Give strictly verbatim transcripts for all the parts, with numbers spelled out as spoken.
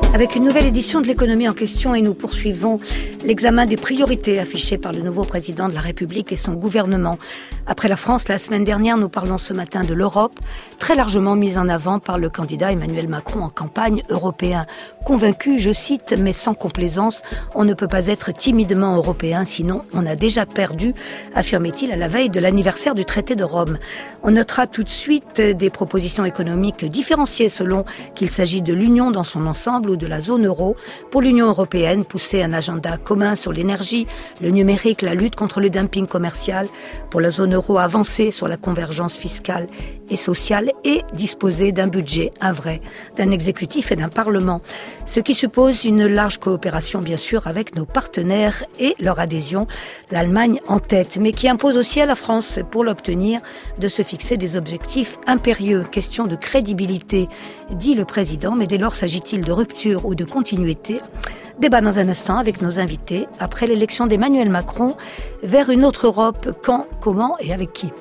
Avec une nouvelle édition de l'économie en question et nous poursuivons l'examen des priorités affichées par le nouveau président de la République et son gouvernement. Après la France, la semaine dernière, nous parlons ce matin de l'Europe, très largement mise en avant par le candidat Emmanuel Macron en campagne européen. Convaincu, je cite, mais sans complaisance, on ne peut pas être timidement européen, sinon on a déjà perdu, affirmait-il à la veille de l'anniversaire du traité de Rome. On notera tout de suite des propositions économiques différenciées selon qu'il s'agit de l'Union dans son ensemble ou de la zone euro. Pour l'Union européenne, pousser un agenda commun sur l'énergie, le numérique, la lutte contre le dumping commercial. Pour la zone euro, avancer sur la convergence fiscale et sociale et disposer d'un budget, un vrai, d'un exécutif et d'un parlement. Ce qui suppose une large coopération, bien sûr, avec nos partenaires et leur adhésion, l'Allemagne en tête, mais qui impose aussi à la France, pour l'obtenir, de se fixer des objectifs impérieux. Question de crédibilité, dit le président, mais dès lors s'agit-il de rupture ou de continuité? Débat dans un instant avec nos invités après l'élection d'Emmanuel Macron vers une autre Europe. Quand, comment et avec qui?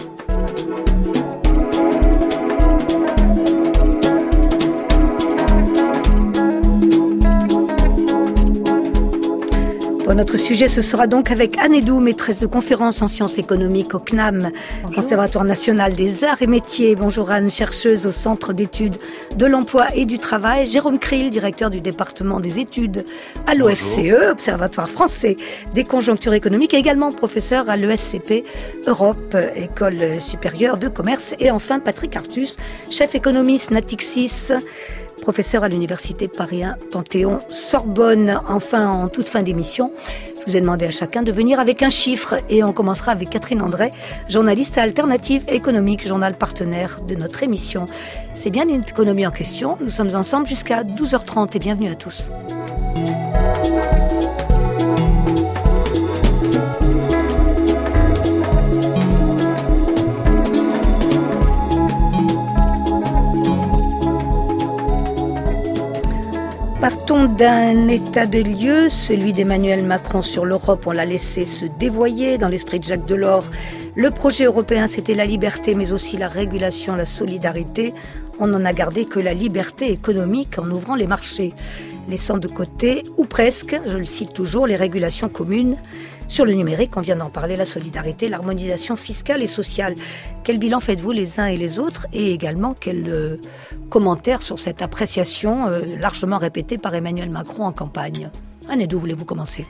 Bon, notre sujet, ce sera donc avec Anne Edou, maîtresse de conférences en sciences économiques au C N A M, Bonjour. Conservatoire national des arts et métiers. Bonjour Anne, chercheuse au Centre d'études de l'emploi et du travail. Jérôme Kriel, directeur du département des études à l'O F C E, Bonjour. Observatoire français des conjonctures économiques, et également professeur à l'E S C P Europe, École supérieure de commerce. Et enfin Patrick Artus, chef économiste Natixis, professeur à l'université Paris un Panthéon Sorbonne. Enfin, en toute fin d'émission, je vous ai demandé à chacun de venir avec un chiffre et on commencera avec Catherine André, journaliste à Alternative économique, journal partenaire de notre émission. C'est bien l'économie en question. Nous sommes ensemble jusqu'à douze heures trente et bienvenue à tous. Partons d'un état de lieu, celui d'Emmanuel Macron sur l'Europe. On l'a laissé se dévoyer dans l'esprit de Jacques Delors. Le projet européen, c'était la liberté, mais aussi la régulation, la solidarité. On n'en a gardé que la liberté économique en ouvrant les marchés, laissant de côté, ou presque, je le cite toujours, les régulations communes. Sur le numérique, on vient d'en parler, la solidarité, l'harmonisation fiscale et sociale. Quel bilan faites-vous les uns et les autres? Et également, quel euh, commentaire sur cette appréciation euh, largement répétée par Emmanuel Macron en campagne? Anne, d'où voulez-vous commencer?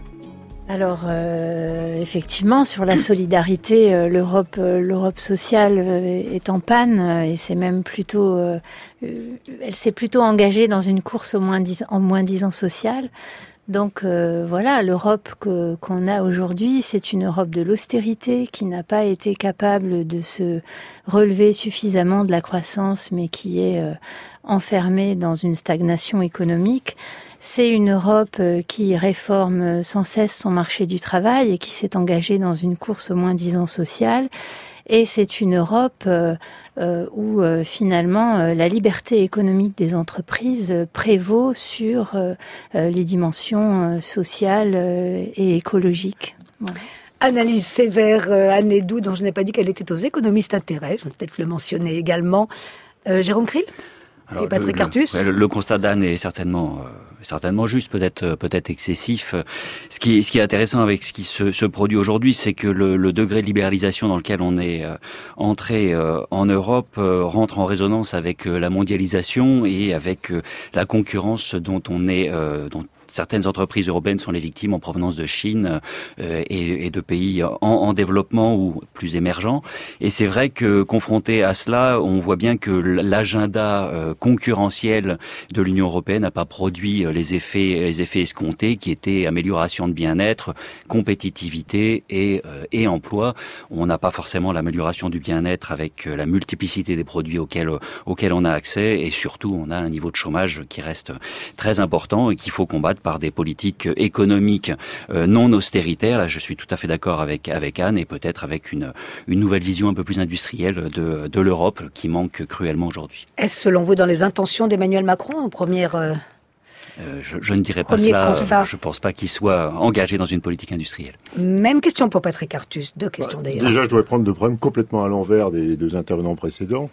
Alors, euh, effectivement, sur la solidarité, euh, l'Europe, euh, l'Europe sociale euh, est en panne euh, et c'est même plutôt, euh, euh, elle s'est plutôt engagée dans une course au moins-disant, en moins-disant social. Donc euh, voilà, l'Europe que, qu'on a aujourd'hui, c'est une Europe de l'austérité qui n'a pas été capable de se relever suffisamment de la croissance, mais qui est euh, enfermée dans une stagnation économique. C'est une Europe euh, qui réforme sans cesse son marché du travail et qui s'est engagée dans une course au moins-disant social. Et c'est une Europe euh, euh, où euh, finalement euh, la liberté économique des entreprises euh, prévaut sur euh, euh, les dimensions euh, sociales euh, et écologiques. Voilà. Analyse sévère, euh, Anne Edou, dont je n'ai pas dit qu'elle était aux économistes intérêts, je vais peut-être le mentionner également. Euh, Jérôme Kriel et Patrick le, Artus. le, le constat d'Anne est certainement, euh, certainement juste, peut-être, peut-être excessif. Ce qui, ce qui est intéressant avec ce qui se, se produit aujourd'hui, c'est que le, le degré de libéralisation dans lequel on est euh, entré euh, en Europe euh, rentre en résonance avec euh, la mondialisation et avec euh, la concurrence dont on est, euh, dont certaines entreprises européennes sont les victimes en provenance de Chine euh, et, et de pays en, en développement ou plus émergents. Et c'est vrai que confronté à cela, on voit bien que l'agenda euh, concurrentiel de l'Union européenne n'a pas produit les effets, les effets escomptés, qui étaient amélioration de bien-être, compétitivité et, euh, et emploi. On n'a pas forcément l'amélioration du bien-être avec la multiplicité des produits auxquels, auxquels on a accès, et surtout on a un niveau de chômage qui reste très important et qu'il faut combattre par des politiques économiques euh, non austéritaires. Là, je suis tout à fait d'accord avec avec Anne, et peut-être avec une une nouvelle vision un peu plus industrielle de de l'Europe qui manque cruellement aujourd'hui. Est-ce selon vous dans les intentions d'Emmanuel Macron en première euh... Euh, je, je ne dirais pas cela. Constat. Je ne pense pas qu'il soit engagé dans une politique industrielle. Même question pour Patrick Artus. Deux questions bah, d'ailleurs. Déjà, je dois prendre le problème complètement à l'envers des deux intervenants précédents.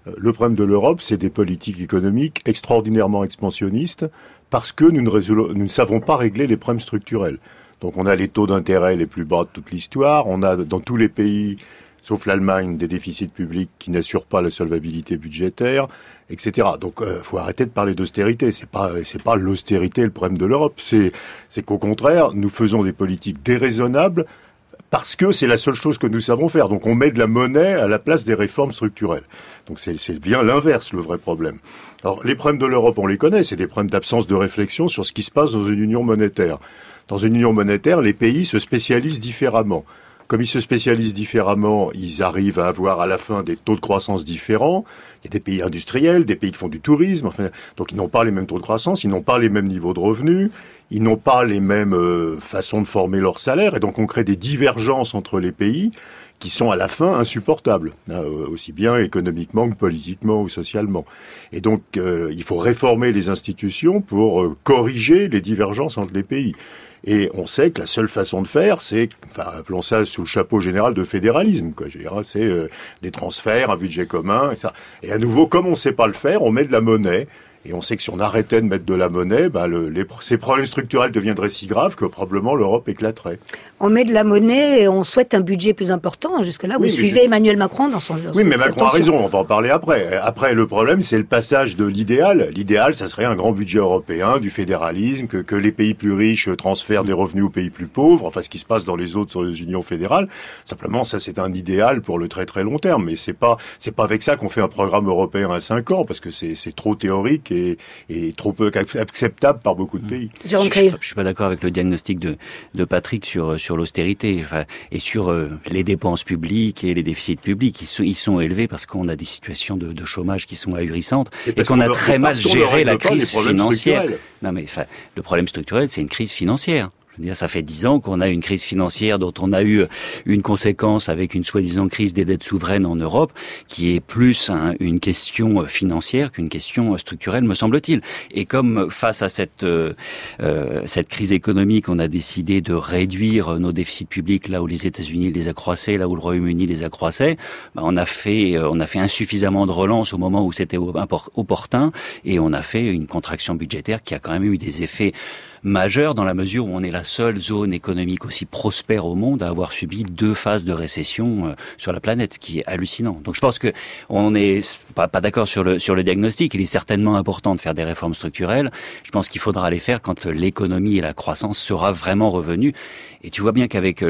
Le problème de l'Europe, c'est des politiques économiques extraordinairement expansionnistes parce que nous ne, résol- nous ne savons pas régler les problèmes structurels. Donc on a les taux d'intérêt les plus bas de toute l'histoire, on a dans tous les pays, sauf l'Allemagne, des déficits publics qui n'assurent pas la solvabilité budgétaire, et cetera. Donc il euh, faut arrêter de parler d'austérité. C'est pas c'est pas l'austérité le problème de l'Europe. C'est c'est qu'au contraire, nous faisons des politiques déraisonnables parce que c'est la seule chose que nous savons faire. Donc on met de la monnaie à la place des réformes structurelles. Donc c'est, c'est bien l'inverse, le vrai problème. Alors les problèmes de l'Europe, on les connaît. C'est des problèmes d'absence de réflexion sur ce qui se passe dans une union monétaire. Dans une union monétaire, les pays se spécialisent différemment. Comme ils se spécialisent différemment, ils arrivent à avoir à la fin des taux de croissance différents. Il y a des pays industriels, des pays qui font du tourisme. Enfin, donc ils n'ont pas les mêmes taux de croissance, ils n'ont pas les mêmes niveaux de revenus, ils n'ont pas les mêmes euh, façons de former leur salaire. Et donc on crée des divergences entre les pays qui sont à la fin insupportables, hein, aussi bien économiquement que politiquement ou socialement. Et donc euh, il faut réformer les institutions pour euh, corriger les divergences entre les pays. Et on sait que la seule façon de faire, c'est, enfin, appelons ça sous le chapeau général de fédéralisme, quoi. Je veux dire, c'est euh, des transferts, un budget commun, et ça. Et à nouveau, comme on ne sait pas le faire, on met de la monnaie. Et on sait que si on arrêtait de mettre de la monnaie, bah le, les, ces problèmes structurels deviendraient si graves que probablement l'Europe éclaterait. On met de la monnaie et on souhaite un budget plus important. Jusque-là, vous oui, suivez juste... Emmanuel Macron dans son... Dans oui, mais Macron a raison, on va en parler après. Après, le problème, c'est le passage de l'idéal. L'idéal, ça serait un grand budget européen, du fédéralisme, que, que les pays plus riches transfèrent des revenus aux pays plus pauvres, enfin ce qui se passe dans les autres unions fédérales. Simplement, ça c'est un idéal pour le très très long terme. Mais c'est pas, c'est pas avec ça qu'on fait un programme européen à cinq ans, parce que c'est, c'est trop théorique. Et, et trop peu acceptable par beaucoup de pays. Je ne suis pas d'accord avec le diagnostic de, de Patrick sur, sur l'austérité enfin, et sur euh, les dépenses publiques et les déficits publics. Ils sont, ils sont élevés parce qu'on a des situations de, de chômage qui sont ahurissantes et, et qu'on, qu'on a très mal géré la crise financière. Non mais enfin, le problème structurel, c'est une crise financière. Je veux dire, ça fait dix ans qu'on a une crise financière dont on a eu une conséquence avec une soi-disant crise des dettes souveraines en Europe, qui est plus hein, une question financière qu'une question structurelle, me semble-t-il. Et comme face à cette euh, euh, cette crise économique, on a décidé de réduire nos déficits publics là où les États-Unis les accroissaient, là où le Royaume-Uni les accroissait, bah, on a fait euh, on a fait insuffisamment de relance au moment où c'était opportun, et on a fait une contraction budgétaire qui a quand même eu des effets majeur dans la mesure où on est la seule zone économique aussi prospère au monde à avoir subi deux phases de récession euh, sur la planète, ce qui est hallucinant. Donc je pense que on n'est pas, pas d'accord sur le sur le diagnostic. Il est certainement important de faire des réformes structurelles. Je pense qu'il faudra les faire quand l'économie et la croissance sera vraiment revenue. Et tu vois bien qu'avec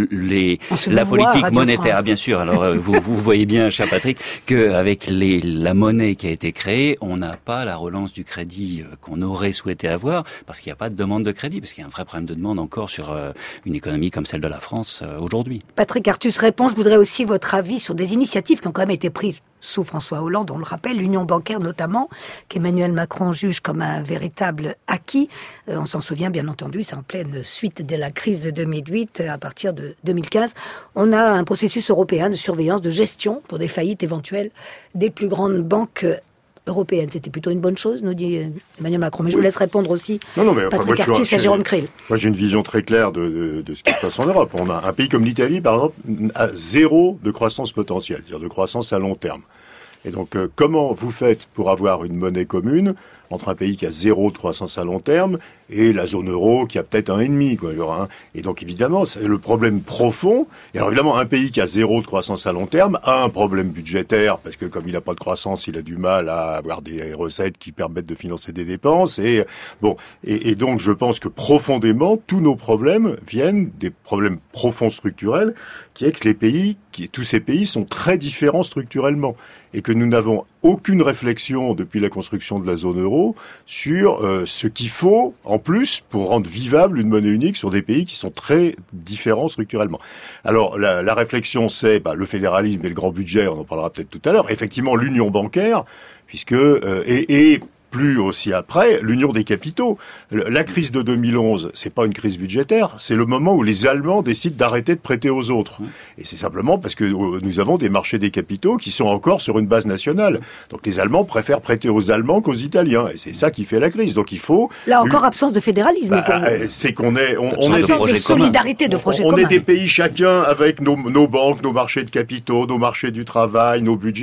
les la politique monétaire, France. Bien sûr. Alors euh, vous vous voyez bien, cher Patrick, qu'avec les la monnaie qui a été créée, on n'a pas la relance du crédit qu'on aurait souhaité avoir parce qu'il n'y a pas de demande de crédit, parce qu'il y a un vrai problème de demande encore sur euh, une économie comme celle de la France euh, aujourd'hui. Patrick Artus répond, je voudrais aussi votre avis sur des initiatives qui ont quand même été prises sous François Hollande, on le rappelle, l'union bancaire notamment, qu'Emmanuel Macron juge comme un véritable acquis. Euh, on s'en souvient bien entendu, c'est en pleine suite de la crise de deux mille huit, à partir de deux mille quinze. On a un processus européen de surveillance, de gestion pour des faillites éventuelles des plus grandes banques européenne. C'était plutôt une bonne chose, nous dit Emmanuel Macron. Mais je oui. vous laisse répondre aussi, non, non, mais enfin, Patrick moi, Artus et Jérôme Krill. Moi, j'ai une vision très claire de, de, de ce qui se passe en Europe. On a un pays comme l'Italie, par exemple, à zéro de croissance potentielle, c'est-à-dire de croissance à long terme. Et donc, euh, comment vous faites pour avoir une monnaie commune entre un pays qui a zéro de croissance à long terme et la zone euro qui a peut-être un et demi, quoi. Hein. Et donc évidemment, c'est le problème profond. Et alors évidemment, un pays qui a zéro de croissance à long terme a un problème budgétaire parce que comme il n'a pas de croissance, il a du mal à avoir des recettes qui permettent de financer des dépenses. Et bon, et, et donc je pense que profondément, tous nos problèmes viennent des problèmes profonds structurels, qui est que les pays, qui, tous ces pays sont très différents structurellement et que nous n'avons aucune réflexion depuis la construction de la zone euro sur euh, ce qu'il faut en plus pour rendre vivable une monnaie unique sur des pays qui sont très différents structurellement. Alors la, la réflexion, c'est bah, le fédéralisme et le grand budget, on en parlera peut-être tout à l'heure. Effectivement, l'union bancaire, puisque euh, et, et plus aussi après, l'union des capitaux. La crise de deux mille onze, c'est pas une crise budgétaire, c'est le moment où les Allemands décident d'arrêter de prêter aux autres. Et c'est simplement parce que nous avons des marchés des capitaux qui sont encore sur une base nationale. Donc les Allemands préfèrent prêter aux Allemands qu'aux Italiens. Et c'est ça qui fait la crise. Donc il faut... Là encore, absence de fédéralisme. Bah, c'est qu'on est... On, on est absence de solidarité, de projet commun. On commun. est des pays chacun avec nos, nos banques, nos marchés de capitaux, nos marchés du travail, nos budgets.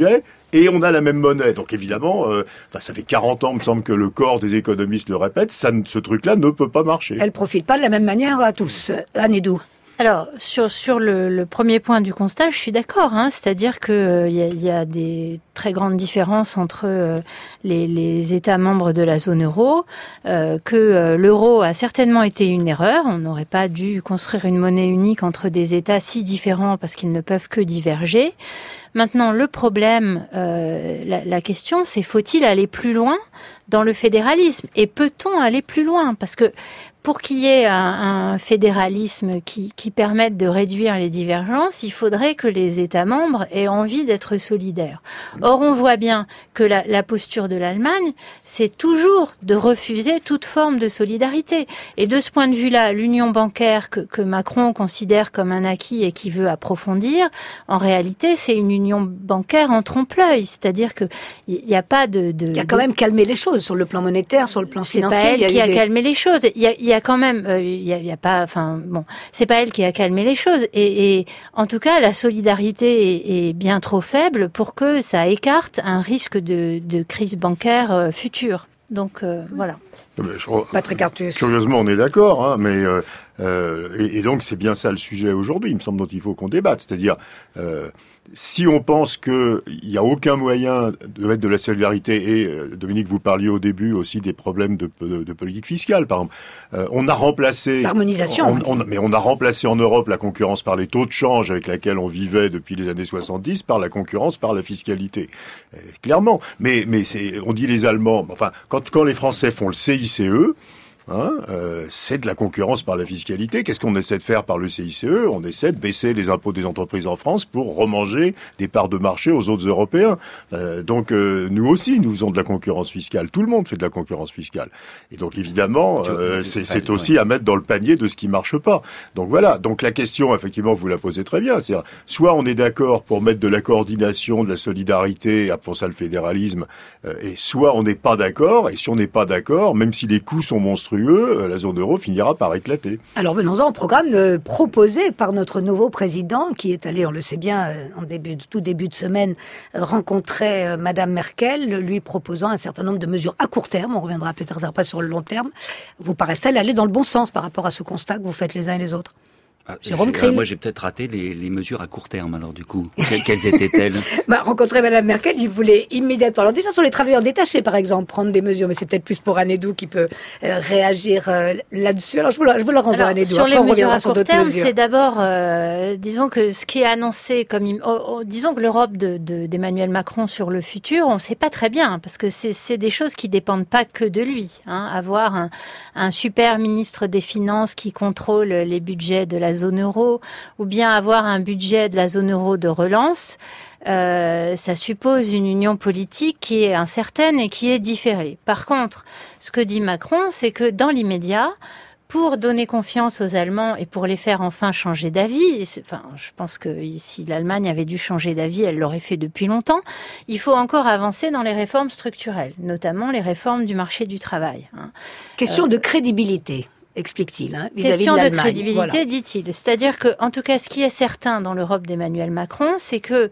et on a la même monnaie. Donc évidemment, euh, enfin, ça fait quarante ans, il me semble que le corps des économistes le répète, ça, ce truc-là ne peut pas marcher. Elle ne profite pas de la même manière à tous. Anne Edoux. Alors, sur, sur le, le premier point du constat, je suis d'accord, hein, c'est-à-dire qu'il euh, y, a, y a des très grandes différences entre euh, les, les États membres de la zone euro, euh, que euh, l'euro a certainement été une erreur, on n'aurait pas dû construire une monnaie unique entre des États si différents parce qu'ils ne peuvent que diverger. Maintenant, le problème, euh, la, la question, c'est faut-il aller plus loin dans le fédéralisme ? Et peut-on aller plus loin ? Parce que pour qu'il y ait un, un fédéralisme qui, qui permette de réduire les divergences, il faudrait que les États membres aient envie d'être solidaires. Or, on voit bien que la, la posture de l'Allemagne, c'est toujours de refuser toute forme de solidarité. Et de ce point de vue-là, l'union bancaire que, que Macron considère comme un acquis et qui veut approfondir, en réalité, c'est une union bancaire en trompe-l'œil. C'est-à-dire qu'il n'y a pas de, de... Il y a quand même calmé les choses sur le plan monétaire, sur le plan c'est financier. C'est pas elle il y a qui a des... calmé les choses. Il y a, il y a quand même, euh, il y a, il y a pas, enfin bon, c'est pas elle qui a calmé les choses. Et, et en tout cas, la solidarité est, est bien trop faible pour que ça écarte un risque de, de crise bancaire euh, future. Donc euh, voilà. Je, Patrick Artus. Curieusement, on est d'accord, hein, mais euh, euh, et, et donc c'est bien ça le sujet aujourd'hui, il me semble, dont il faut qu'on débatte. C'est-à-dire, euh, si on pense qu'il n'y a aucun moyen de mettre de la solidarité, et euh, Dominique, vous parliez au début aussi des problèmes de, de, de politique fiscale, par exemple. Euh, on a remplacé... L'harmonisation. On, on, mais on a remplacé en Europe la concurrence par les taux de change avec laquelle on vivait depuis les années soixante-dix par la concurrence par la fiscalité. Euh, clairement. Mais, mais c'est, on dit les Allemands... Enfin, quand, quand les Français font le C I C E... Hein, euh, c'est de la concurrence par la fiscalité. Qu'est-ce qu'on essaie de faire par le C I C E ? On essaie de baisser les impôts des entreprises en France pour remanger des parts de marché aux autres Européens. Euh, donc euh, nous aussi, nous faisons de la concurrence fiscale. Tout le monde fait de la concurrence fiscale. Et donc évidemment, euh, c'est, c'est aussi à mettre dans le panier de ce qui marche pas. Donc voilà. Donc la question, effectivement, vous la posez très bien. C'est-à-dire, soit on est d'accord pour mettre de la coordination, de la solidarité, appelons ça le fédéralisme, euh, et soit on n'est pas d'accord. Et si on n'est pas d'accord, même si les coûts sont monstrueux, la zone euro finira par éclater. Alors venons-en au programme euh, proposé par notre nouveau président qui est allé, on le sait bien, euh, en début, tout début de semaine, euh, rencontrer euh, Madame Merkel, lui proposant un certain nombre de mesures à court terme. On reviendra peut-être pas sur le long terme. Vous paraissent-elles aller dans le bon sens par rapport à ce constat que vous faites les uns et les autres ? Ah, Jérôme Krill. Moi, j'ai peut-être raté les, les mesures à court terme, alors, du coup. Quelles étaient-elles? bah, rencontrer Madame Merkel, il voulait immédiatement. Alors, déjà, sur les travailleurs détachés, par exemple, prendre des mesures, mais c'est peut-être plus pour Anne Edoux qui peut euh, réagir euh, là-dessus. Alors, je vous la, je vous la renvoie, Anne Edoux. Sur Après, les mesures à court terme, mesures. c'est d'abord, euh, disons que ce qui est annoncé comme, oh, oh, disons que l'Europe de, de, d'Emmanuel Macron sur le futur, on ne sait pas très bien, parce que c'est, c'est des choses qui dépendent pas que de lui. Hein. Avoir un, un super ministre des Finances qui contrôle les budgets de la zone euro, ou bien avoir un budget de la zone euro de relance, euh, ça suppose une union politique qui est incertaine et qui est différée. Par contre, ce que dit Macron, c'est que dans l'immédiat, pour donner confiance aux Allemands et pour les faire enfin changer d'avis, enfin, je pense que si l'Allemagne avait dû changer d'avis, elle l'aurait fait depuis longtemps, il faut encore avancer dans les réformes structurelles, notamment les réformes du marché du travail. Hein. Question euh, de crédibilité. Explique-t-il, hein, vis-à-vis Question de de, de crédibilité, voilà. dit-il. C'est-à-dire que, en tout cas, ce qui est certain dans l'Europe d'Emmanuel Macron, c'est que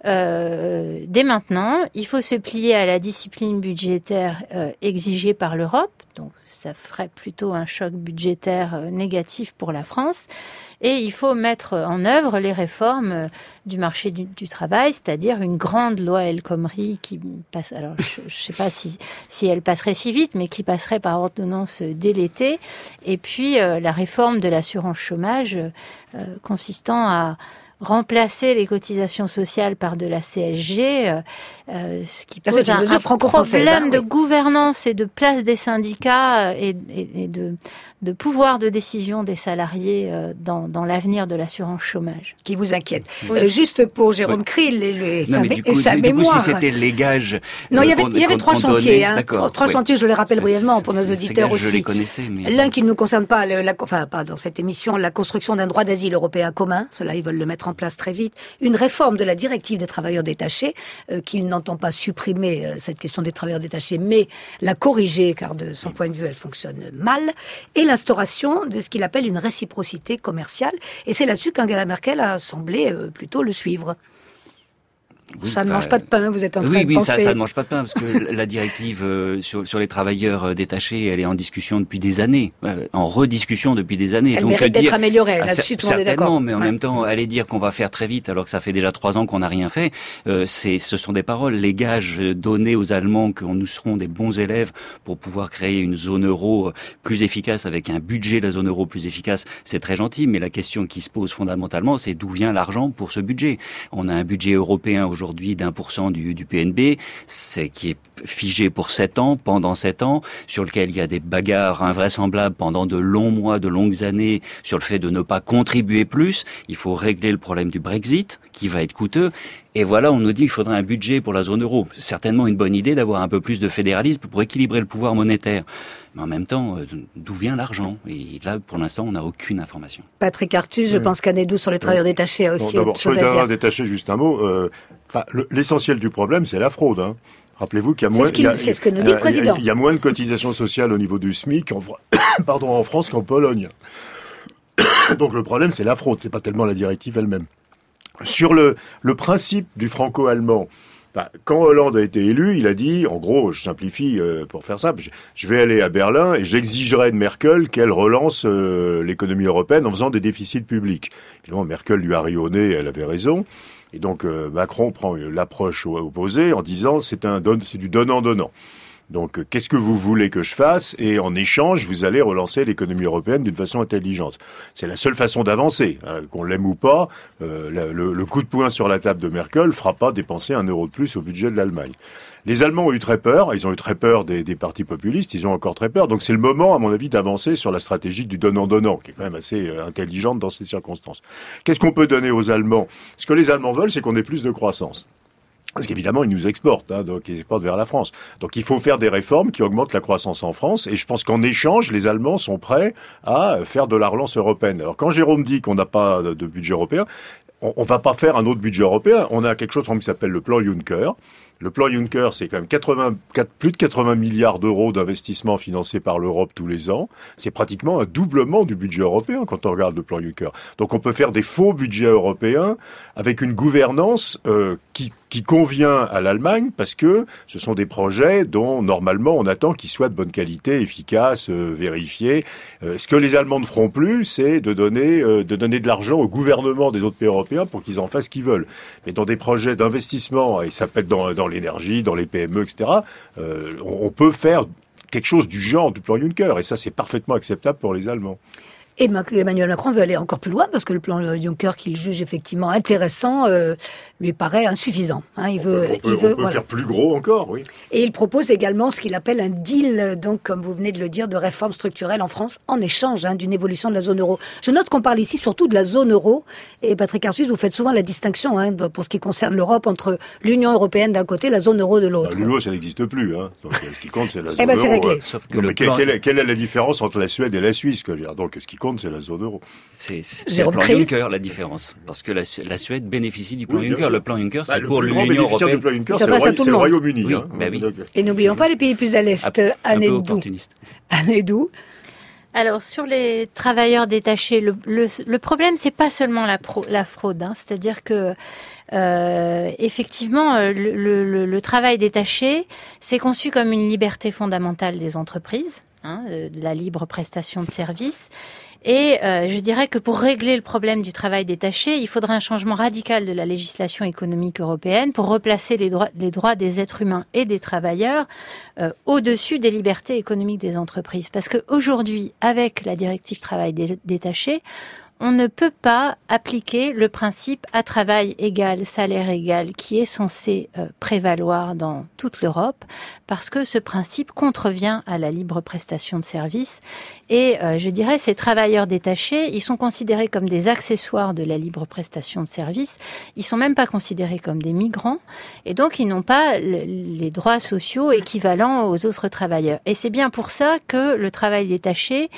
euh, dès maintenant, il faut se plier à la discipline budgétaire euh, exigée par l'Europe. Donc, ça ferait plutôt un choc budgétaire euh, négatif pour la France. Et il faut mettre en œuvre les réformes euh, du marché du, du travail, c'est-à-dire une grande loi El Khomri qui passe. Alors, je ne sais pas si, si elle passerait si vite, mais qui passerait par ordonnance dès l'été. Et puis euh, la réforme de l'assurance chômage, euh, consistant à remplacer les cotisations sociales par de la C S G, euh, euh, ce qui pose ça, un, un problème hein, de oui. gouvernance et de place des syndicats et, et, et de, de pouvoir de décision des salariés euh, dans, dans l'avenir de l'assurance chômage. Qui vous inquiète. Oui. Euh, juste pour Jérôme oui. Krill et, le, et non, sa, mais du coup, et sa du, mémoire. Du coup, si c'était les gages... Non, euh, il y avait, il y avait trois chantiers. Hein, trois trois ouais. chantiers, je les rappelle brièvement pour nos c'est, auditeurs gages, aussi. Je les connaissais, mais... L'un qui ne nous concerne pas, le, la, enfin pas dans cette émission, la construction d'un droit d'asile européen commun. Cela, ils veulent le mettre en place très vite. Une réforme de la directive des travailleurs détachés, euh, qu'il n'entend pas supprimer euh, cette question des travailleurs détachés, mais la corriger, car de son point de vue, elle fonctionne mal. Et l'instauration de ce qu'il appelle une réciprocité commerciale. Et c'est là-dessus qu'Angela Merkel a semblé euh, plutôt le suivre. Oui, ça ne mange pas de pain, vous êtes en train oui, de oui, penser. ça, ça ne mange pas de pain, parce que la directive euh, sur, sur les travailleurs détachés, elle est en discussion depuis des années, euh, en rediscussion depuis des années. Elle Donc, mérite dire, d'être améliorée, ah, là-dessus tout le monde est certainement, d'accord. mais en ouais. même temps, aller dire qu'on va faire très vite alors que ça fait déjà trois ans qu'on n'a rien fait, euh, c'est, ce sont des paroles. Les gages donnés aux Allemands que nous serons des bons élèves pour pouvoir créer une zone euro plus efficace avec un budget de la zone euro plus efficace, c'est très gentil, mais la question qui se pose fondamentalement, c'est d'où vient l'argent pour ce budget. On a un budget européen aujourd'hui d'un pour cent du, du P N B, c'est qui est figé pour sept ans, pendant sept ans, sur lequel il y a des bagarres invraisemblables pendant de longs mois, de longues années, sur le fait de ne pas contribuer plus. Il faut régler le problème du Brexit, qui va être coûteux. Et voilà, on nous dit qu'il faudrait un budget pour la zone euro. C'est certainement une bonne idée d'avoir un peu plus de fédéralisme pour équilibrer le pouvoir monétaire. Mais en même temps, d'où vient l'argent? Et là, pour l'instant, on n'a aucune information. Patrick Artus, je oui. pense qu'Anedou sur les travailleurs oui. détachés a aussi bon, autre chose à dire. dire. Détachés, juste un mot. Euh, le, l'essentiel du problème, c'est la fraude. Hein. Rappelez-vous qu'il y a c'est moins, ce qu'il, il y a, c'est ce que nous dit le président. Il y a, il y a moins de cotisations sociales au niveau du SMIC en, pardon, en France qu'en Pologne. Donc le problème, c'est la fraude, c'est pas tellement la directive elle-même. Sur le, le principe du franco-allemand, bah, quand Hollande a été élu, il a dit, en gros, je simplifie euh, pour faire simple, je, je vais aller à Berlin et j'exigerai de Merkel qu'elle relance euh, l'économie européenne en faisant des déficits publics. Évidemment, Merkel lui a ri au nez, elle avait raison. Et donc euh, Macron prend l'approche opposée en disant c'est un don, c'est du donnant-donnant. Donc, euh, qu'est-ce que vous voulez que je fasse? Et en échange, vous allez relancer l'économie européenne d'une façon intelligente. C'est la seule façon d'avancer. Hein, qu'on l'aime ou pas, euh, le, le, le coup de poing sur la table de Merkel fera pas dépenser un euro de plus au budget de l'Allemagne. Les Allemands ont eu très peur. Ils ont eu très peur des, des partis populistes. Ils ont encore très peur. Donc, c'est le moment, à mon avis, d'avancer sur la stratégie du donnant-donnant, qui est quand même assez euh, intelligente dans ces circonstances. Qu'est-ce qu'on peut donner aux Allemands? Ce que les Allemands veulent, c'est qu'on ait plus de croissance. Parce qu'évidemment, ils nous exportent, hein, donc ils exportent vers la France. Donc il faut faire des réformes qui augmentent la croissance en France, et je pense qu'en échange, les Allemands sont prêts à faire de la relance européenne. Alors quand Jérôme dit qu'on n'a pas de budget européen, on, on va pas faire un autre budget européen. On a quelque chose qui s'appelle le plan Juncker. Le plan Juncker, c'est quand même quatre-vingt-quatre, plus de quatre-vingts milliards d'euros d'investissements financés par l'Europe tous les ans. C'est pratiquement un doublement du budget européen quand on regarde le plan Juncker. Donc on peut faire des faux budgets européens avec une gouvernance euh, qui, qui convient à l'Allemagne parce que ce sont des projets dont normalement on attend qu'ils soient de bonne qualité, efficaces, euh, vérifiés. Euh, ce que les Allemands ne feront plus, c'est de donner, euh, de donner de l'argent au gouvernement des autres pays européens pour qu'ils en fassent ce qu'ils veulent. Mais dans des projets d'investissement, et ça peut être dans, dans l'énergie, dans les P M E, et cetera, euh, on, on peut faire quelque chose du genre du plan Juncker. Et ça, c'est parfaitement acceptable pour les Allemands. Et Emmanuel Macron veut aller encore plus loin parce que le plan Juncker qu'il juge effectivement intéressant euh, lui paraît insuffisant. Hein, il veut, on peut, il on veut peut voilà. faire plus gros encore, oui. Et il propose également ce qu'il appelle un deal, donc comme vous venez de le dire, de réforme structurelle en France en échange hein, d'une évolution de la zone euro. Je note qu'on parle ici surtout de la zone euro. Et Patrick Artus, vous faites souvent la distinction hein, pour ce qui concerne l'Europe entre l'Union européenne d'un côté, la zone euro de l'autre. L'U E, ça n'existe plus. Hein. Donc, ce qui compte, c'est la zone eh ben, c'est euro. réglé. Sauf que non, le mais plan... quelle, est, quelle est la différence entre la Suède et la Suisse que je veux dire. Donc, ce qui compte, c'est la zone euro. C'est, c'est le plan Juncker, la différence. Parce que la, la Suède bénéficie du plan oui, Juncker. Le plan Juncker, c'est bah, pour le l'Union européenne. Le plan Juncker, ça c'est, passe le, à tout c'est le le monde. Royaume-Uni. Oui, hein. bah oui. Et n'oublions pas les pays plus à l'Est. Un, un peu Anedou. opportuniste. Anedou. Alors sur les travailleurs détachés, le, le, le problème c'est pas seulement la, pro, la fraude, hein, c'est-à-dire que euh, effectivement le, le, le travail détaché c'est conçu comme une liberté fondamentale des entreprises, hein, la libre prestation de services. Et euh, je dirais que pour régler le problème du travail détaché, il faudrait un changement radical de la législation économique européenne pour replacer les droits, les droits des êtres humains et des travailleurs euh, au-dessus des libertés économiques des entreprises. Parce qu'aujourd'hui, avec la directive travail dé- détaché, on ne peut pas appliquer le principe à travail égal, salaire égal, qui est censé euh, prévaloir dans toute l'Europe, parce que ce principe contrevient à la libre prestation de services. Et euh, je dirais, ces travailleurs détachés, ils sont considérés comme des accessoires de la libre prestation de services. Ils sont même pas considérés comme des migrants, et donc ils n'ont pas le, les droits sociaux équivalents aux autres travailleurs. Et c'est bien pour ça que le travail détaché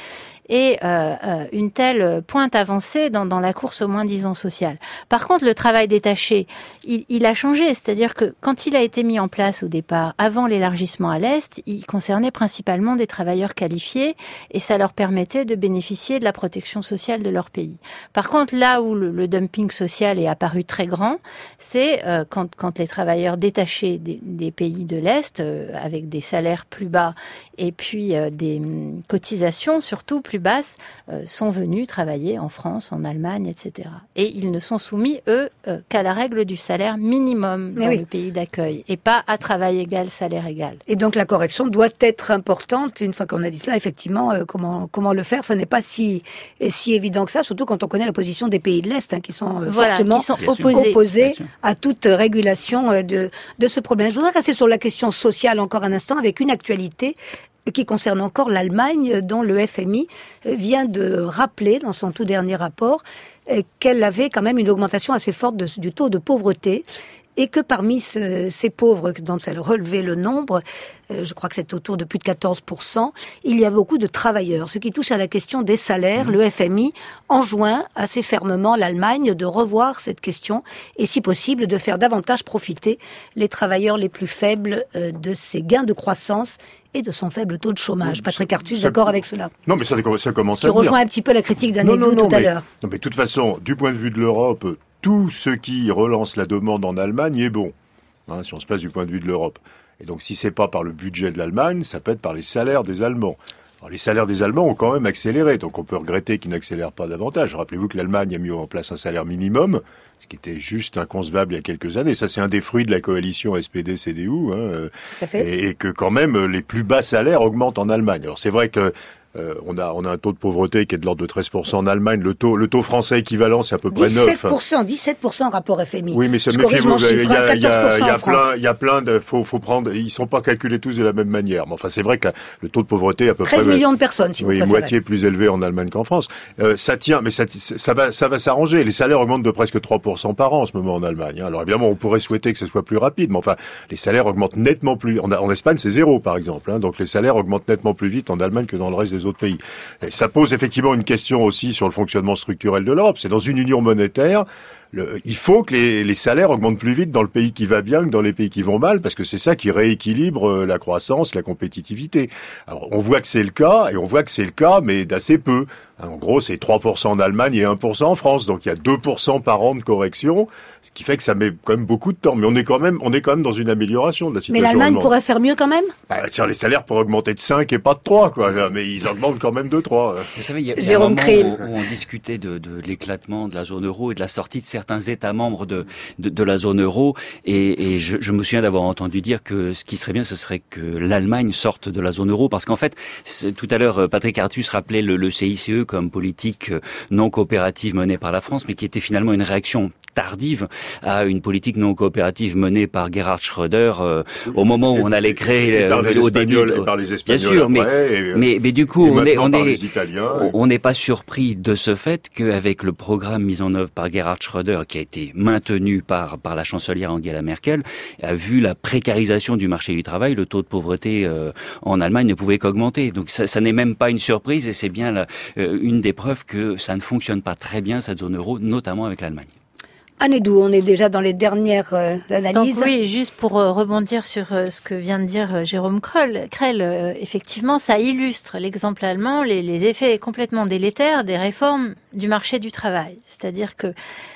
et euh, euh, une telle pointe avancée dans, dans la course au moins-disant social. Par contre, le travail détaché, il, il a changé. C'est-à-dire que quand il a été mis en place au départ, avant l'élargissement à l'Est, il concernait principalement des travailleurs qualifiés et ça leur permettait de bénéficier de la protection sociale de leur pays. Par contre, là où le, le dumping social est apparu très grand, c'est euh, quand, quand les travailleurs détachés des, des pays de l'Est, euh, avec des salaires plus bas et puis euh, des hum, cotisations surtout plus basses, euh, sont venus travailler en France, en Allemagne, et cetera. Et ils ne sont soumis, eux, euh, qu'à la règle du salaire minimum dans oui. le pays d'accueil et pas à travail égal, salaire égal. Et donc la correction doit être importante. Une fois qu'on a dit cela, effectivement, euh, comment comment le faire, ça n'est pas si si évident que ça, surtout quand on connaît la position des pays de l'Est hein, qui sont euh, voilà, fortement qui sont opposés, opposés à toute régulation euh, de de ce problème. Je voudrais rester sur la question sociale encore un instant avec une actualité qui concerne encore l'Allemagne, dont le F M I vient de rappeler dans son tout dernier rapport qu'elle avait quand même une augmentation assez forte de, du taux de pauvreté et que parmi ce, ces pauvres dont elle relevait le nombre, euh, je crois que c'est autour de plus de quatorze pour cent, il y a beaucoup de travailleurs. Ce qui touche à la question des salaires, mmh. le F M I enjoint assez fermement l'Allemagne de revoir cette question et si possible de faire davantage profiter les travailleurs les plus faibles euh, de ces gains de croissance et de son faible taux de chômage. Patrick Artus, d'accord avec cela? Non, mais ça, ça commence à venir. Qui rejoint un petit peu la critique d'Anedou tout mais, à l'heure. Non, mais de toute façon, du point de vue de l'Europe, tout ce qui relance la demande en Allemagne est bon, hein, si on se place du point de vue de l'Europe. Et donc, si c'est pas par le budget de l'Allemagne, ça peut être par les salaires des Allemands. Alors, les salaires des Allemands ont quand même accéléré, donc on peut regretter qu'ils n'accélèrent pas davantage. Rappelez-vous que l'Allemagne a mis en place un salaire minimum, ce qui était juste inconcevable il y a quelques années. Ça, c'est un des fruits de la coalition S P D C D U, hein, et, et que quand même les plus bas salaires augmentent en Allemagne. Alors, c'est vrai que Euh, on a on a un taux de pauvreté qui est de l'ordre de treize pour cent en Allemagne. Le taux le taux français équivalent, c'est à peu près neuf. dix-sept pour cent, dix-sept pour cent rapport F M I. Oui, mais ça méfiez-vous. Il y a, il y a, il y a plein, il y a plein de, faut faut prendre. Ils sont pas calculés tous de la même manière. Mais enfin, c'est vrai que le taux de pauvreté est à peu treize près millions de personnes, si vous oui, préférez. moitié plus élevé en Allemagne qu'en France. Euh, ça tient, mais ça ça va ça va s'arranger. Les salaires augmentent de presque trois pour cent par an en ce moment en Allemagne. Hein. Alors évidemment, on pourrait souhaiter que ce soit plus rapide, mais enfin, les salaires augmentent nettement plus. En, en Espagne, c'est zéro par exemple. Hein. Donc les salaires augmentent nettement plus vite en Allemagne que dans le reste des autres pays. Et ça pose effectivement une question aussi sur le fonctionnement structurel de l'Europe. C'est dans une union monétaire, le, il faut que les, les salaires augmentent plus vite dans le pays qui va bien que dans les pays qui vont mal, parce que c'est ça qui rééquilibre la croissance, la compétitivité. Alors on voit que c'est le cas, et on voit que c'est le cas, mais d'assez peu. En gros, c'est trois pour cent en Allemagne et un pour cent en France. Donc il y a deux pour cent par an de correction, ce qui fait que ça met quand même beaucoup de temps. Mais on est quand même, on est quand même dans une amélioration de la situation. Mais l'Allemagne allemande. Pourrait faire mieux quand même bah, tiens, les salaires pourraient augmenter de cinq et pas de trois, quoi. Mais ils augmentent quand même de trois. Vous savez, il y a, il y a un moment où, où on discutait de, de l'éclatement de la zone euro et de la sortie de certains États membres de, de, de la zone euro. Et, et je, je me souviens d'avoir entendu dire que ce qui serait bien, ce serait que l'Allemagne sorte de la zone euro. Parce qu'en fait, tout à l'heure, Patrick Artus rappelait le, le C I C E comme politique non coopérative menée par la France, mais qui était finalement une réaction tardive à une politique non coopérative menée par Gerhard Schröder euh, au moment où on allait créer et par euh, les au début. Et par les Espagnols bien sûr, après, mais, et, mais mais du coup on est on est Italiens, on n'est pas surpris de ce fait qu'avec le programme mis en œuvre par Gerhard Schröder, qui a été maintenu par par la chancelière Angela Merkel, a vu la précarisation du marché du travail, le taux de pauvreté euh, en Allemagne ne pouvait qu'augmenter. Donc ça, ça n'est même pas une surprise et c'est bien la, euh, une des preuve que ça ne fonctionne pas très bien, cette zone euro, notamment avec l'Allemagne. Anedou, on est déjà dans les dernières euh, analyses. Donc, oui, juste pour euh, rebondir sur euh, ce que vient de dire euh, Jérôme Krell, Krell euh, effectivement, ça illustre l'exemple allemand, les, les effets complètement délétères des réformes du marché du travail. C'est-à-dire que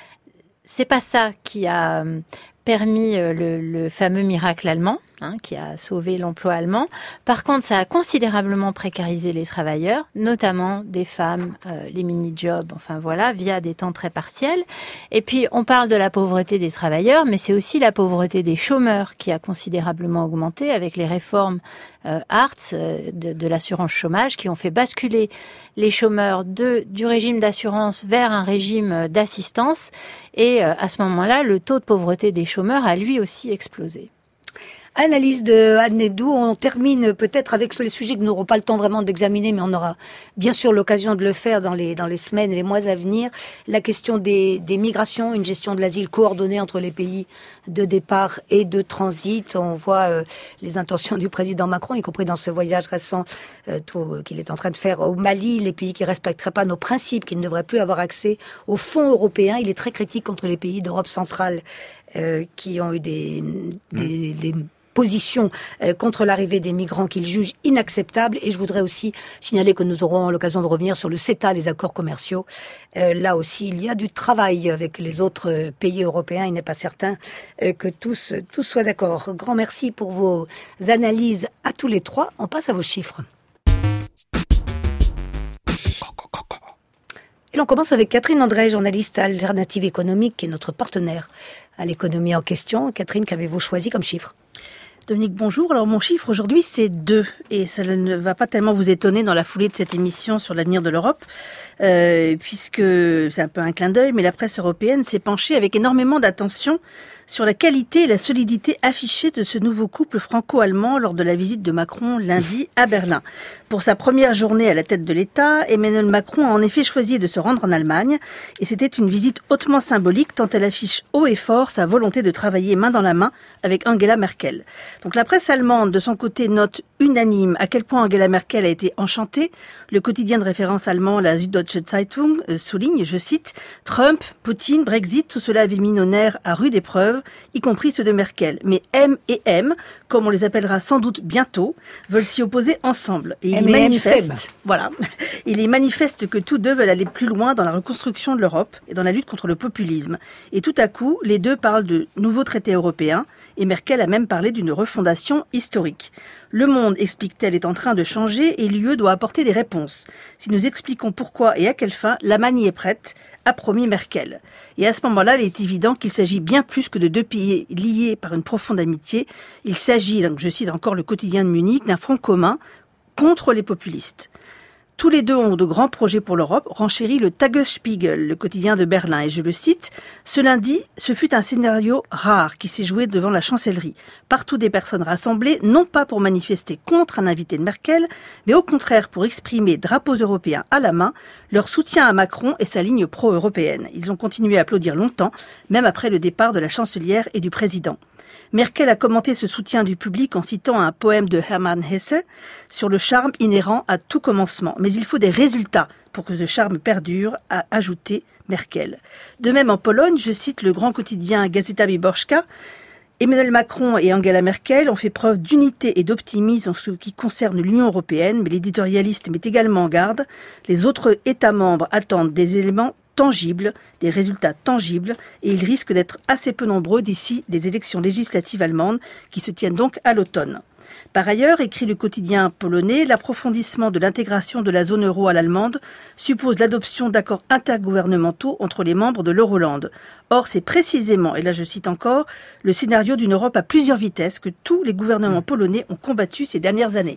c'est pas ça qui a euh, permis euh, le, le fameux miracle allemand, hein, qui a sauvé l'emploi allemand. Par contre, ça a considérablement précarisé les travailleurs, notamment des femmes, euh, les mini-jobs, enfin voilà, via des temps très partiels. Et puis, on parle de la pauvreté des travailleurs, mais c'est aussi la pauvreté des chômeurs qui a considérablement augmenté avec les réformes euh, Hartz euh, de, de l'assurance chômage qui ont fait basculer les chômeurs de, du régime d'assurance vers un régime d'assistance. Et euh, à ce moment-là, le taux de pauvreté des chômeurs a lui aussi explosé. Analyse de Anne Naidoo. On termine peut-être avec les sujets que nous n'aurons pas le temps vraiment d'examiner, mais on aura bien sûr l'occasion de le faire dans les, dans les semaines et les mois à venir. La question des, des migrations, une gestion de l'asile coordonnée entre les pays de départ et de transit. On voit euh, les intentions du président Macron, y compris dans ce voyage récent euh, tout, euh, qu'il est en train de faire au Mali, les pays qui ne respecteraient pas nos principes, qui ne devraient plus avoir accès aux fonds européens. Il est très critique contre les pays d'Europe centrale euh, qui ont eu des, des, des position euh, contre l'arrivée des migrants qu'il juge inacceptable. Et je voudrais aussi signaler que nous aurons l'occasion de revenir sur le CETA, les accords commerciaux. Euh, là aussi, il y a du travail avec les autres euh, pays européens. Il n'est pas certain euh, que tous, tous soient d'accord. Grand merci pour vos analyses à tous les trois. On passe à vos chiffres. Et l'on commence avec Catherine André, journaliste à Alternative économique, qui est notre partenaire à l'économie en question. Catherine, qu'avez-vous choisi comme chiffre ? Dominique, bonjour. Alors mon chiffre aujourd'hui c'est deux et ça ne va pas tellement vous étonner dans la foulée de cette émission sur l'avenir de l'Europe euh, puisque c'est un peu un clin d'œil, mais la presse européenne s'est penchée avec énormément d'attention sur la qualité et la solidité affichée de ce nouveau couple franco-allemand lors de la visite de Macron lundi à Berlin. Pour sa première journée à la tête de l'État, Emmanuel Macron a en effet choisi de se rendre en Allemagne et c'était une visite hautement symbolique tant elle affiche haut et fort sa volonté de travailler main dans la main avec Angela Merkel. Donc la presse allemande, de son côté, note unanime à quel point Angela Merkel a été enchantée. Le quotidien de référence allemand, la Süddeutsche Zeitung, euh, souligne, je cite, « Trump, Poutine, Brexit, tout cela avait mis nos nerfs à rude épreuve, y compris ceux de Merkel. Mais M et M, comme on les appellera sans doute bientôt, veulent s'y opposer ensemble. » Et il manifeste, voilà, il est manifeste que tous deux veulent aller plus loin dans la reconstruction de l'Europe et dans la lutte contre le populisme. Et tout à coup, les deux parlent de nouveaux traités européens et Merkel a même parlé d'une refondation historique. Le monde, explique-t-elle, est en train de changer et l'U E doit apporter des réponses. Si nous expliquons pourquoi et à quelle fin, l'Allemagne est prête, a promis Merkel. Et à ce moment-là, il est évident qu'il s'agit bien plus que de deux pays liés par une profonde amitié. Il s'agit, donc je cite encore le quotidien de Munich, d'un front commun contre les populistes. Tous les deux ont de grands projets pour l'Europe, renchérit le Tagesspiegel, le quotidien de Berlin. Et je le cite, « Ce lundi, ce fut un scénario rare qui s'est joué devant la chancellerie. Partout des personnes rassemblées, non pas pour manifester contre un invité de Merkel, mais au contraire pour exprimer, drapeaux européens à la main, leur soutien à Macron et sa ligne pro-européenne. Ils ont continué à applaudir longtemps, même après le départ de la chancelière et du président. » Merkel a commenté ce soutien du public en citant un poème de Hermann Hesse sur le charme inhérent à tout commencement. Mais il faut des résultats pour que ce charme perdure, a ajouté Merkel. De même en Pologne, je cite le grand quotidien Gazeta Wyborcza, Emmanuel Macron et Angela Merkel ont fait preuve d'unité et d'optimisme en ce qui concerne l'Union européenne, mais l'éditorialiste met également en garde. Les autres États membres attendent des éléments tangibles, des résultats tangibles, et ils risquent d'être assez peu nombreux d'ici les élections législatives allemandes qui se tiennent donc à l'automne. Par ailleurs, écrit le quotidien polonais, l'approfondissement de l'intégration de la zone euro à l'allemande suppose l'adoption d'accords intergouvernementaux entre les membres de l'Euroland. Or, c'est précisément, et là je cite encore, le scénario d'une Europe à plusieurs vitesses que tous les gouvernements polonais ont combattu ces dernières années.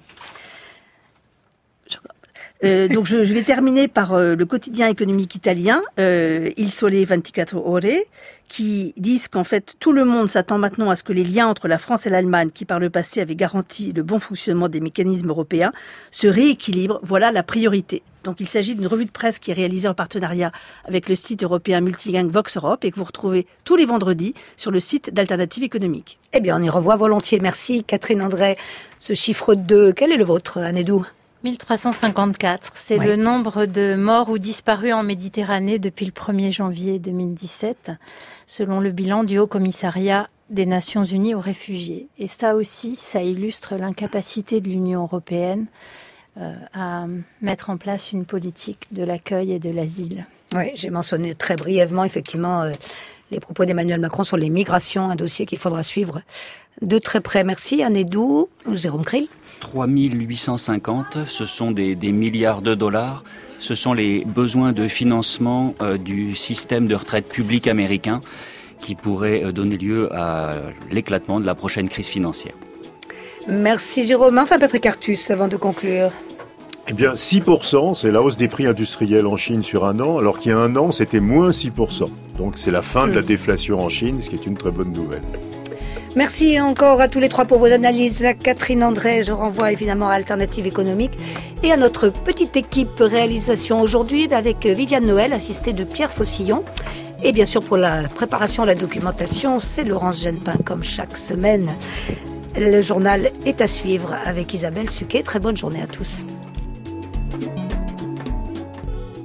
Euh, donc je, je vais terminer par euh, le quotidien économique italien, euh, Il Sole vingt-quatre Ore, qui disent qu'en fait tout le monde s'attend maintenant à ce que les liens entre la France et l'Allemagne, qui par le passé avaient garanti le bon fonctionnement des mécanismes européens, se rééquilibrent. Voilà la priorité. Donc il s'agit d'une revue de presse qui est réalisée en partenariat avec le site européen multilingue Vox Europe et que vous retrouvez tous les vendredis sur le site d'Alternative économique. Eh bien, on y revoit volontiers. Merci Catherine André. Ce chiffre deux, quel est le vôtre, Anne Naidoo ? mille trois cent cinquante-quatre, c'est ouais. le nombre de morts ou disparus en Méditerranée depuis le premier janvier deux mille dix-sept, selon le bilan du Haut Commissariat des Nations Unies aux réfugiés. Et ça aussi, ça illustre l'incapacité de l'Union européenne euh, à mettre en place une politique de l'accueil et de l'asile. Oui, j'ai mentionné très brièvement, effectivement, euh, les propos d'Emmanuel Macron sur les migrations, un dossier qu'il faudra suivre de très près. Merci, Anne Naidoo. Jérôme Krill. trois mille huit cent cinquante, ce sont des, des milliards de dollars. Ce sont les besoins de financement euh, du système de retraite public américain qui pourrait euh, donner lieu à l'éclatement de la prochaine crise financière. Merci, Jérôme. Enfin, Patrick Artus, avant de conclure. Eh bien, six pour cent, c'est la hausse des prix industriels en Chine sur un an, alors qu'il y a un an, c'était moins six pour cent. Donc, c'est la fin de la déflation en Chine, ce qui est une très bonne nouvelle. Merci encore à tous les trois pour vos analyses. À Catherine André, je renvoie évidemment à Alternative économique et à notre petite équipe réalisation aujourd'hui avec Viviane Noël, assistée de Pierre Faucillon. Et bien sûr, pour la préparation, la documentation, c'est Laurence Genepin comme chaque semaine. Le journal est à suivre avec Isabelle Suquet. Très bonne journée à tous.